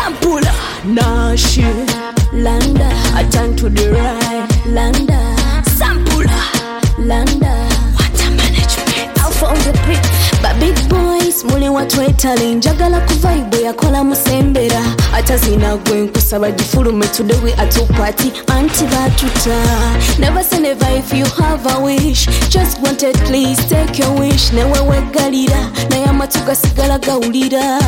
Sampula, Nashi, Landa, I turn to the right, Landa, Sampula, Landa, water management. Alpha on the beat, but big boys, muli watu etale, njagala kuvibe yakola musembera, atazina gwe nkusaba gifulume today we at a party, anti batuta. Never say never if you have a wish, just wanted please take your wish. Newe wegalira, na yamatu gasigala gawulira.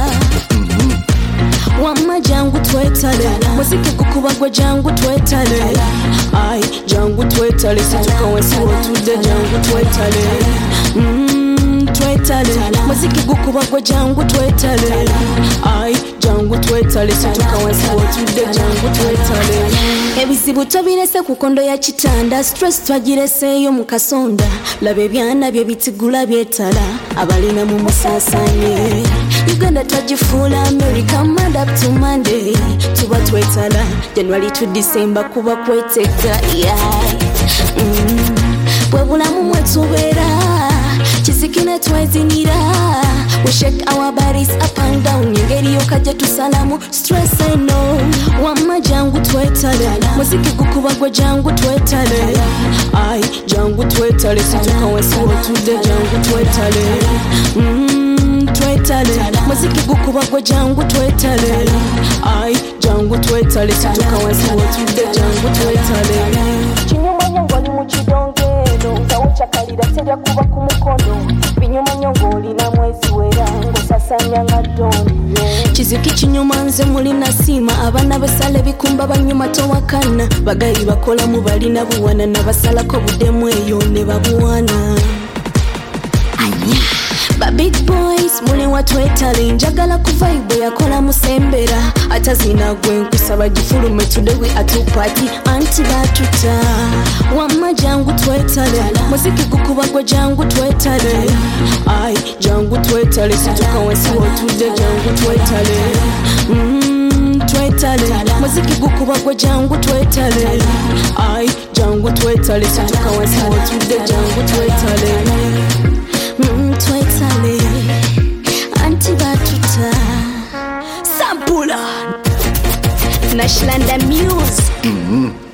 Wama jangu twetale, muziki gukuba gwe jangu twetale. Ai, jangu twetale, situka wansi wotude jangu twetale. Twetale, muziki gukuba gwe jangu twetale. Ai, jangu twetale, situka wansi wotude jangu twetale. Ebizibu tobirese ku kondo ya kitanda, stress twagireseeyo mu kasonda. Laba ebyana bye bitigula byetala, abalina mu musasanye. Uganda twagifuula America, mad up to Monday. Tuba twetala, January to December kuba kwetega. Bwe bulamu mwe tubeera, kizikine twezinira. We shake our bodies up and down, ngeri yokajja tusalamu, stress eno. Wama jangu twetale, muziki gukuba gwe jangu twetale. Ai, jangu twetale, situka wansi wotude jangu twetale. Twetale, muziki gukuba gwe jangu twetale. Ai, jangu twetale, situka wansi wotude jangu twetale. Kinyuma nyongo ali mu kidongero, tawuchakalira tebya kuba ku mukono. Binyuma nyongo olina mwezi wera, ngosasanya nga doni. Kiziki kinyuma nze mulina sima, abaana besale bikumba banyuma towakana. Bagayi bakola mu balina buwana, nabasalako buddemu eyo ne babuwana. But big boys, muli watu etale, njagala kuvibe yakola musembera, atazina gwe nkusaba gifulume today we at a party, anti batuta. Wama jangu twetale, muziki gukuba gwe jangu twetale. Ai, jangu twetale, situka wansi wotude jangu twetale. Twetale, muziki gukuba gwe jangu twetale. Ai, jangu twetale, situka wansi wotude jangu twetale. Twetale, anti batuta. Sampula, Nashlanda Music.